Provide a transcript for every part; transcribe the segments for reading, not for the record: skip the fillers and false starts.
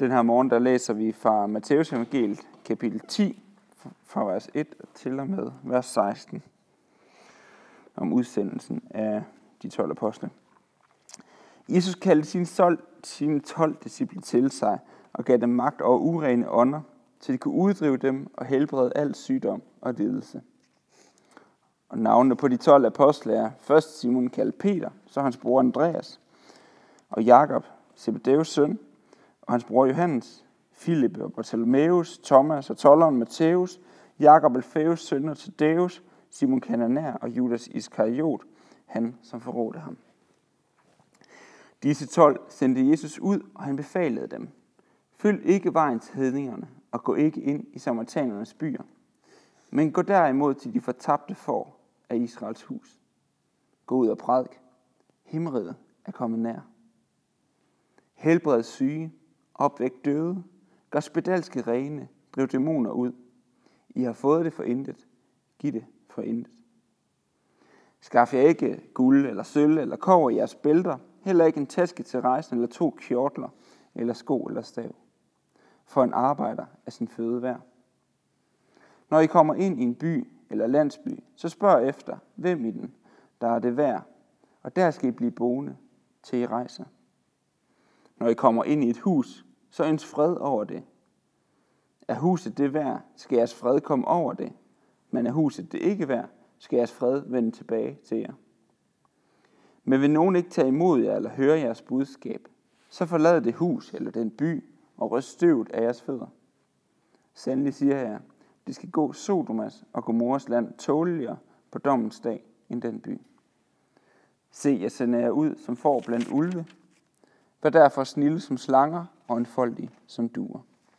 Den her morgen, der læser vi fra Matteus evangeliet, kapitel 10, fra vers 1 til og med vers 16, om udsendelsen af de 12 apostle. Jesus kaldte sine 12 disciple til sig og gav dem magt over urene ånder, så de kunne uddrive dem og helbrede al sygdom og lidelse. Og navnene på de 12 apostle er først Simon kaldet Peter, så hans bror Andreas, og Jakob, Zebedeus søn, og hans bror Johannes, Filip og Bartholomeus, Thomas og tolderen Matthæus, Jakob Alfæus søn og Tadeus, Simon Kananær og Judas Iskariot, han som forrådte ham. Disse 12 sendte Jesus ud, og han befalede dem: Følg ikke vejen til hedningerne, og gå ikke ind i samaritanernes byer, men gå derimod til de fortabte får af Israels hus. Gå ud og prædik: Himmeriget er kommet nær. Helbred syge, opvæk døde, gør spedalske rene, driv dæmoner ud. I har fået det for intet, giv det for intet. Skaff jer ikke guld eller sølv eller kobber i jeres bælter, heller ikke en taske til rejsen eller 2 kjortler eller sko eller stav. For en arbejder er sin føde værd. Når I kommer ind i en by eller landsby, så spørg efter, hvem i den, der er det værd, og der skal I blive boende, til I rejser. Når I kommer ind i et hus, så ønsk fred over det. Er huset det værd, skal jeres fred komme over det, men er huset det ikke værd, skal jeres fred vende tilbage til jer. Men vil nogen ikke tage imod jer eller høre jeres budskab, så forlad det hus eller den by og ryst støvet af jeres fødder. Sandelig siger jeg, det skal gå Sodomas og Gomorras land tåleligere på dommens dag end den by. Se, jeg sender jer ud som får blandt ulve. Vær derfor snilde som slanger og enfoldige som duer.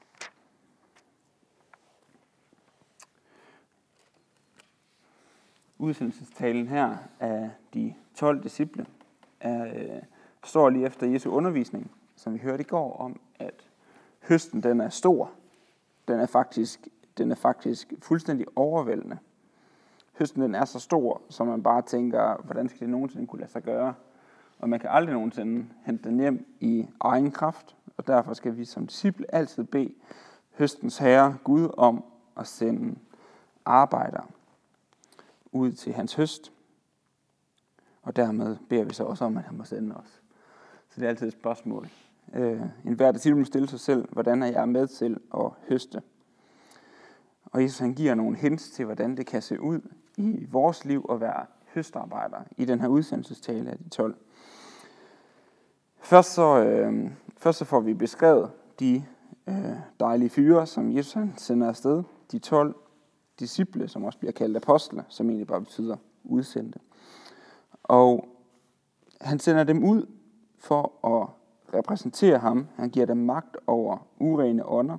Udsendelsestalen her af de 12 disciple står lige efter Jesu undervisning, som vi hørte i går, om at høsten den er stor. Den er faktisk fuldstændig overvældende. Høsten den er så stor, så man bare tænker, hvordan skal det nogensinde kunne lade sig gøre? Og man kan aldrig nogensinde hente den hjem i egen kraft, og derfor skal vi som disciple altid bede høstens herre Gud om at sende arbejdere ud til hans høst. Og dermed beder vi så også om, at han må sende os. Så det er altid et spørgsmål. En hver disciple må stille sig selv, hvordan er jeg med til at høste? Og Jesus han giver nogle hints til, hvordan det kan se ud i vores liv at være høstarbejdere i den her udsendelsestale af de 12. Først så får vi beskrevet de dejlige fyre, som Jesus han sender afsted. De 12 disciple, som også bliver kaldt apostle, som egentlig bare betyder udsendte. Og han sender dem ud for at repræsentere ham. Han giver dem magt over urene ånder.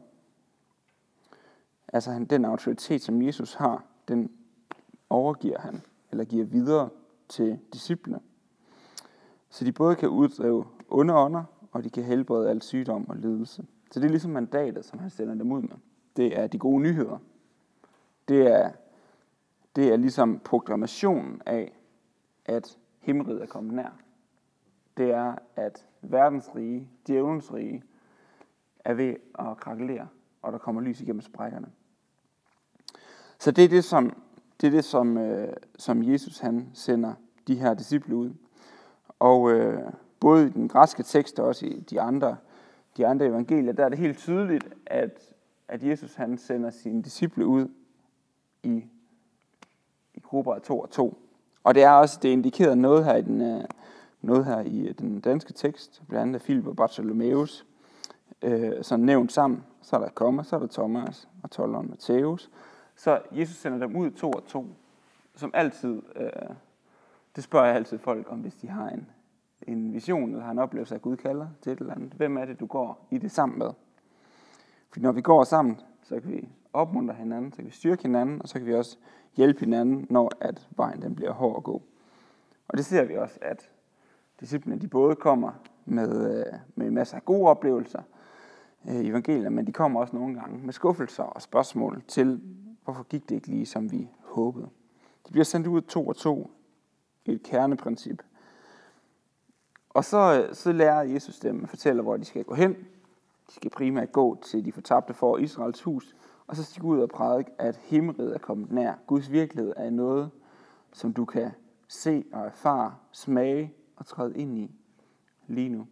Altså den autoritet, som Jesus har, den overgiver han, eller giver videre til disciplene. Så de både kan uddrive onde ånder, og de kan helbrede al sygdom og lidelse. Så det er ligesom mandatet, som han sender dem ud med. Det er de gode nyheder. Det er ligesom proklamationen af, at himmeriget er kommet nær. Det er, at verdens rige, djævelens rige, er ved at krakelere, og der kommer lys igennem sprækkerne. Så det er det, som Jesus han sender de her disciple ud. Og både i den græske tekst og også i de andre evangelier, der er det helt tydeligt, at Jesus han sender sine disciple ud i grupper af 2 og 2. Og det er indikeret noget her i den danske tekst, blandt andet Filip og Bartholomeus, som nævnt sammen. Så er der komma, så er der Thomas og tolderen Matthæus. Så Jesus sender dem ud 2 og 2, som altid, det spørger jeg altid folk om, hvis de har en vision, eller har en oplevelse af, at Gud kalder til et eller andet. Hvem er det, du går i det sammen med? Fordi når vi går sammen, så kan vi opmuntre hinanden, så kan vi styrke hinanden, og så kan vi også hjælpe hinanden, når at vejen den bliver hård at gå. Og det ser vi også, at disciplene de både kommer med masser af gode oplevelser i evangeliet, men de kommer også nogle gange med skuffelser og spørgsmål til, hvorfor gik det ikke lige, som vi håbede. De bliver sendt ud 2 og 2, et kerneprincip. Og så lærer Jesus dem at fortælle, hvor de skal gå hen. De skal primært gå til de fortabte for Israels hus, og så skal de gå ud og prædike, at himmeriget er kommet nær. Guds virkelighed er noget, som du kan se og erfare, smage og træde ind i lige nu.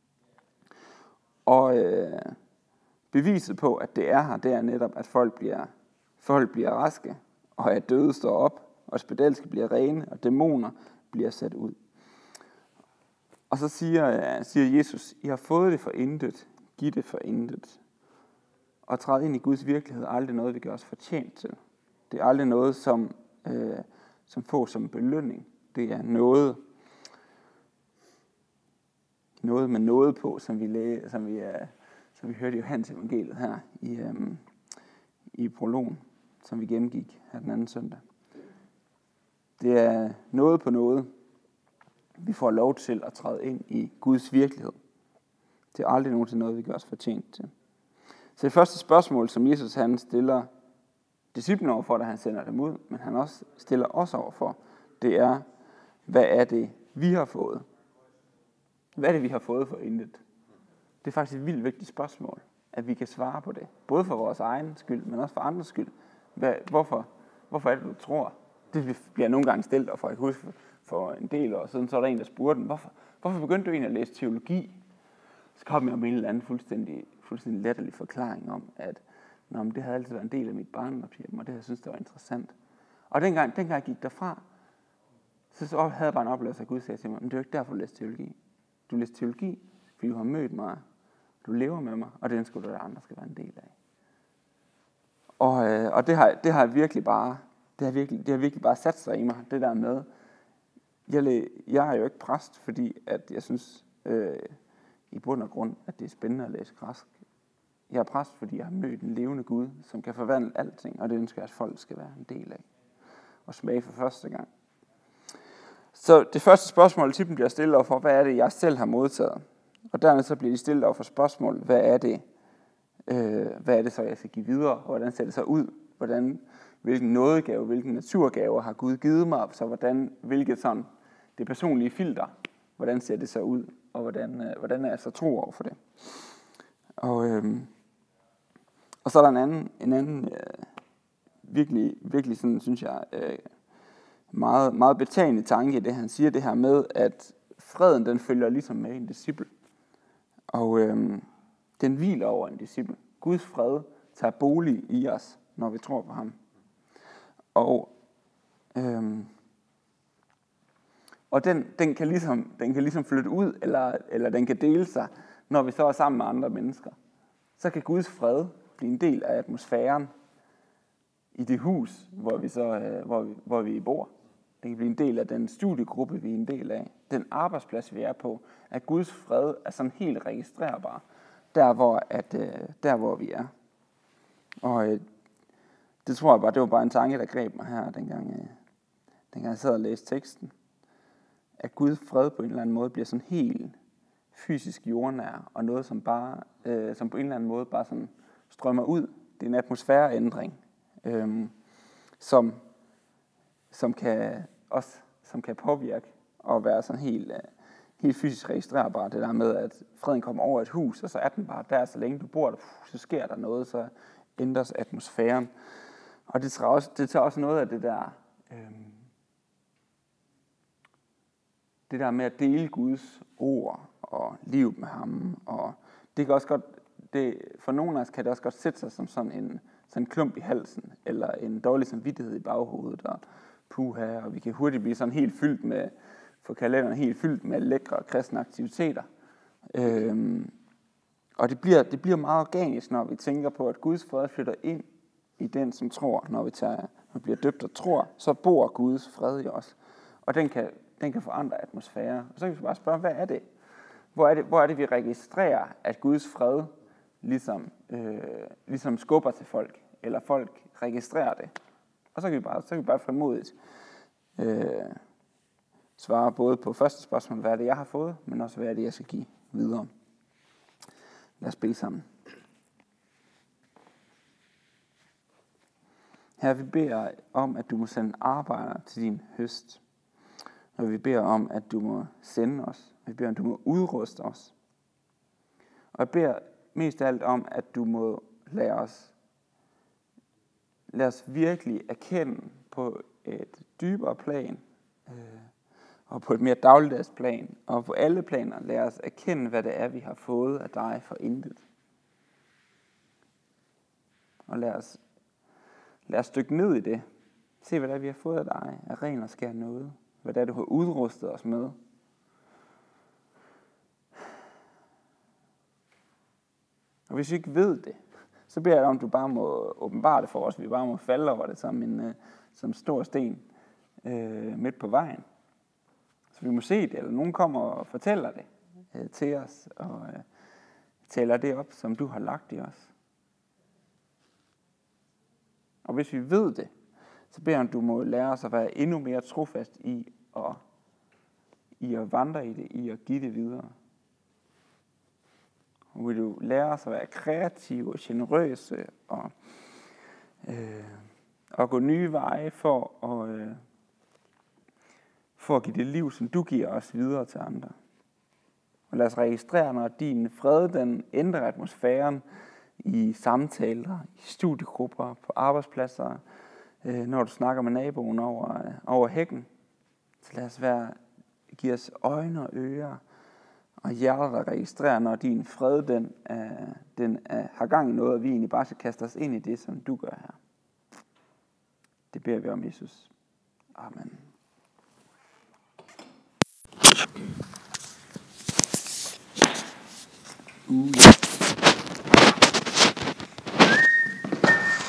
Og beviset på, at det er her, det er netop, at folk bliver raske, og at døde står op, og spedalske bliver rene, og dæmoner bliver sat ud. Og så siger Jesus, I har fået det for intet, giv det for intet. Og træde ind i Guds virkelighed er aldrig noget, vi gør os fortjent til. Det er aldrig noget, som får som belønning. Det er noget med noget på, som vi hørte i Johannes evangeliet her i prologen, som vi gennemgik her den anden søndag. Det er noget på noget, vi får lov til at træde ind i Guds virkelighed. Det er aldrig nogensinde noget, vi gør os fortjent til. Så det første spørgsmål, som Jesus han stiller disciplene overfor, da han sender dem ud, men han også stiller os overfor, det er, hvad er det, vi har fået? Hvad er det, vi har fået for intet? Det er faktisk et vildt vigtigt spørgsmål, at vi kan svare på det. Både for vores egen skyld, men også for andres skyld. Hvorfor er det, du tror? Det bliver nogle gange stillet, og jeg kan huske for en del år siden, så var der en, der spurgte den, hvorfor begyndte du egentlig at læse teologi? Så kom jeg med en eller anden fuldstændig latterlig forklaring om, at det havde altid været en del af mit barndomshjem, og det jeg synes det var interessant. Og dengang jeg gik derfra, så havde jeg bare en oplevelse af Gud, sagde til mig, men det er jo ikke derfor, du læser teologi. Du læser teologi, fordi du har mødt mig, du lever med mig, og det ønsker du, at andre skal være en del af. Og det har virkelig bare sat sig i mig, det der med, jeg er jo ikke præst, fordi at jeg synes i bund og grund, at det er spændende at læse græsk. Jeg er præst, fordi jeg har mødt en levende Gud, som kan forvandle alting, og det ønsker jeg, at folk skal være en del af. Og smage for første gang. Så det første spørgsmål til dem bliver stillet over for, hvad er det, jeg selv har modtaget? Og dernæst så bliver de stillet over for spørgsmål, hvad er det så, jeg skal give videre? Hvordan ser det så ud? Hvilken nådegave, hvilken naturgave har Gud givet mig? Så hvilket sådan det personlige filter, hvordan ser det så ud? Og hvordan er jeg så tro over for det? Og så er der en anden virkelig sådan, synes jeg, meget, meget betagende tanke i det, han siger det her med, at freden, den følger ligesom med en disciple. Og den hviler over en disciple. Guds fred tager bolig i os, når vi tror på ham. Og den kan ligesom flytte ud, eller den kan dele sig, når vi så er sammen med andre mennesker. Så kan Guds fred blive en del af atmosfæren i det hus, hvor vi bor. Det kan blive en del af den studiegruppe, vi er en del af. Den arbejdsplads, vi er på, at Guds fred er sådan helt registrerbar, der hvor vi er. Og det tror jeg bare, det var bare en tanke, der greb mig her, dengang jeg sad og læste teksten. At Guds fred på en eller anden måde bliver sådan helt fysisk jordnær, og noget, som på en eller anden måde bare sådan strømmer ud. Det er en atmosfæreændring, som kan påvirke og være sådan helt fysisk registrerbar. Det der med, at freden kommer over et hus, og så er den bare der, så længe du bor der, så sker der noget, så ændres atmosfæren. Og det tager også noget af det der med at dele Guds ord og liv med ham. Og det kan også godt, for nogle af os kan det også godt sætte sig som sådan en klump i halsen, eller en dårlig samvittighed i baghovedet, og puha, og vi kan hurtigt blive sådan helt fyldt med, for kalenderen helt fyldt med lækre kristne aktiviteter. Og det bliver meget organisk, når vi tænker på, at Guds fred flytter ind i den, som tror. Når vi bliver døbt og tror, så bor Guds fred i os. Og den kan forandre atmosfære. Og så kan vi bare spørge, hvad er det? Hvor er det, vi registrerer, at Guds fred ligesom skubber til folk, eller folk registrerer det. Og så kan vi bare frimodigt svare både på første spørgsmål, hvad er det, jeg har fået, men også, hvad er det, jeg skal give videre. Lad os bede sammen. Herre, vi beder om, at du må sende arbejdere til din høst. Og vi beder om, at du må sende os. Vi beder om, at du må udruste os. Og jeg beder mest af alt om, at du må lade os virkelig erkende på et dybere plan, og på et mere dagligdags plan, og på alle planer lad os erkende, hvad det er, vi har fået af dig for intet. Og lad os dykke ned i det. Se, hvad det er, vi har fået af dig, af ren og skær noget. Hvad det er, du har udrustet os med. Og hvis vi ikke ved det, så beder jeg om, du bare må åbenbare det for os. Vi bare må falde over det som stor sten midt på vejen. Så vi må se det, eller nogen kommer og fortæller det til os, og tæller det op, som du har lagt i os. Og hvis vi ved det, så beder jeg om, du må lære os at være endnu mere trofast i at vandre i det, i at give det videre. Og vil du lære os at være kreative og generøse og gå nye veje for at give det liv, som du giver os, videre til andre. Og lad os registrere, når din fred, den ændrer atmosfæren i samtaler, i studiegrupper, på arbejdspladser, når du snakker med naboen over hækken. Så lad os give os øjne og ører og hjerter, der registrerer, når din fred, den har gang i noget, og vi egentlig bare skal kaste os ind i det, som du gør her. Det beder vi om, Jesus. Amen. Ja.